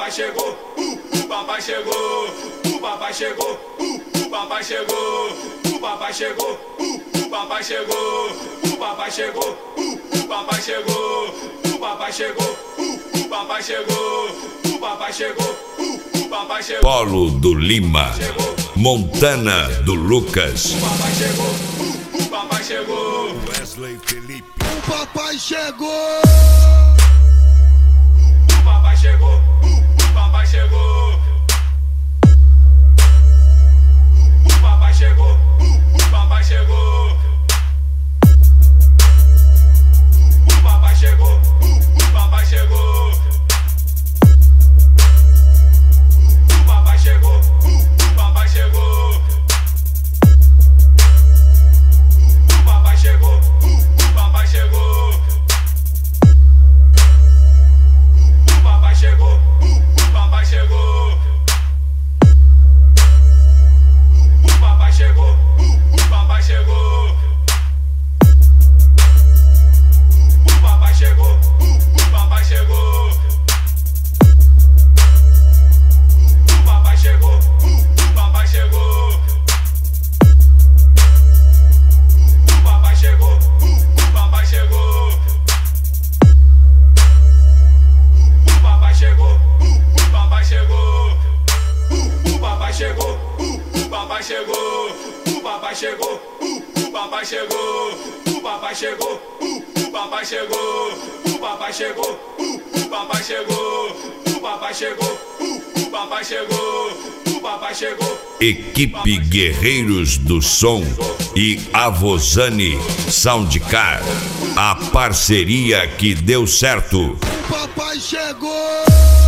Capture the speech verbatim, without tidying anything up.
papai chegou, uh, o papai chegou, o papai chegou, uh, o papai chegou, o papai chegou, uh, o papai chegou, o papai chegou, uh, o papai chegou, o papai chegou, uh, o papai chegou, o papai chegou, uh, o papai chegou. Polo do Lima, Montana do Lucas. O papai chegou, uh, o papai chegou. Wesley Felipe. O papai chegou. O papai chegou, uh, o papai chegou. O papai chegou, uh, o papai chegou. O papai chegou, uh, o papai chegou. O papai chegou, uh, o papai chegou. O papai chegou, uh, o papai chegou. O papai chegou, uh, o papai chegou. O papai chegou, uh, o papai chegou. O papai chegou, uh, o papai chegou. O papai chegou, uh, o papai chegou. O papai chegou, uh, o papai chegou. O papai chegou, uh, o papai chegou. Uh, o papai chegou, uh, o papai chegou. O papai chegou, uh, o papai chegou. O papai chegou, uh, o papai chegou. O papai chegou, uh, o papai chegou. O papai chegou, uh, o papai chegou. O papai chegou. Equipe Guerreiros do Som e Avozani Soundcar. A parceria que deu certo. O papai chegou.